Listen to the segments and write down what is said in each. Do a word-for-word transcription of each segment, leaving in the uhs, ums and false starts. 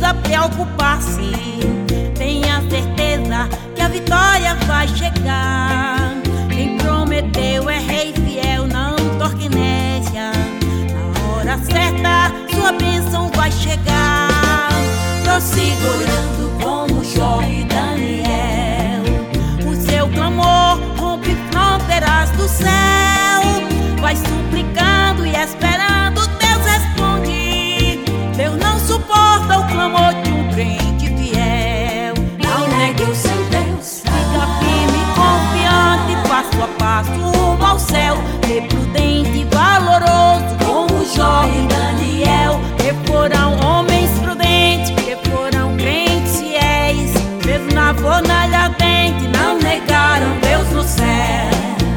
precisa preocupar-se. Tenha certeza que a vitória vai chegar. Quem prometeu é rei fiel, não torque inércia. Na hora certa, sua bênção vai chegar. Prossiga orando como Jó e Daniel. O seu clamor rompe fronteiras do céu. Vai suplicando e esperando, Deus responde. Deus não suporta o clamor de um crente fiel. Não negue o seu Deus, fica firme e confiante, passo a passo rumo ao céu. Ser prudente e valoroso como Jó e Daniel, que foram homens prudentes, que foram crentes fiéis. Mesmo na fornalha ardente, não negaram Deus no céu.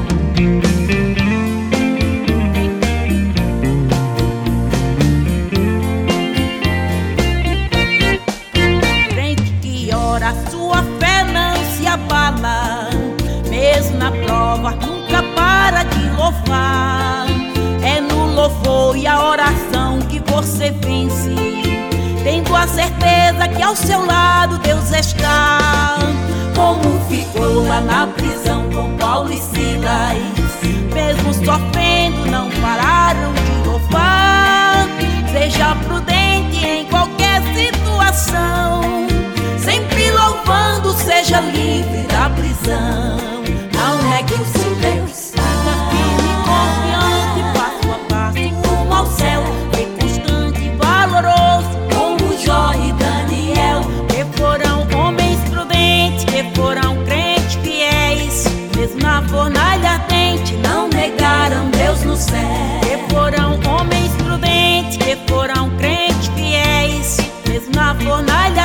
Sua fé não se abala, mesmo na prova nunca para de louvar. É no louvor e a oração que você vence, tendo a certeza que ao seu lado Deus está. Como ficou lá na prisão com Paulo e Silas, mesmo sofrendo não pararam de louvar. Seja prudente em qualquer situação, sempre louvando, seja livre da prisão. Não negue o seu Deus, fica firme e confiante, passo a passo rumo ao céu. Bem constante e valoroso como Jó e Daniel, que foram homens prudentes, que foram crentes fiéis. Mesmo na fornalha ardente, não negaram Deus no céu. Que foram homens prudentes, que foram crentes fiéis. Mesmo na fornalha